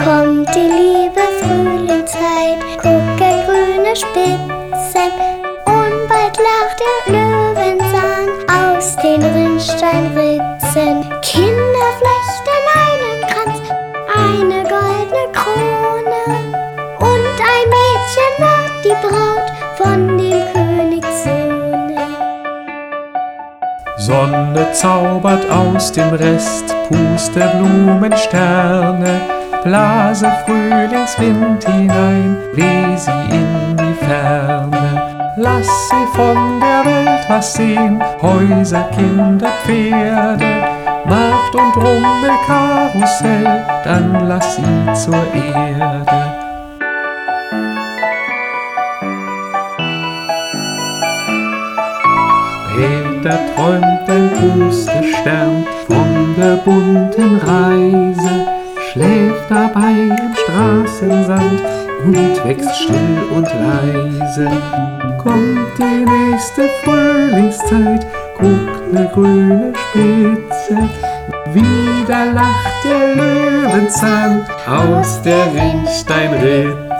Kommt die liebe Frühlingszeit, gucke grüne Spitzen und bald lacht der Löwenzahn aus den Rinnsteinritzen. Kinder flechten einen Kranz, eine goldene Krone und ein Mädchen wird die Braut von dem Königssohne. Sonne zaubert aus dem Rest Pusteblumensterne, blase Frühlingswind hinein, weh sie in die Ferne. Lass sie von der Welt was sehen, Häuser, Kinder, Pferde, Markt und Rummelkarussell, dann lass sie zur Erde. Peter träumt ein Pustestern von der bunten Reise, schläft dabei im Straßensand und wächst still und leise. Kommt die nächste Frühlingszeit, guckt ne grüne Spitze, wieder lacht der Löwenzahn aus der Rinnsteinritze.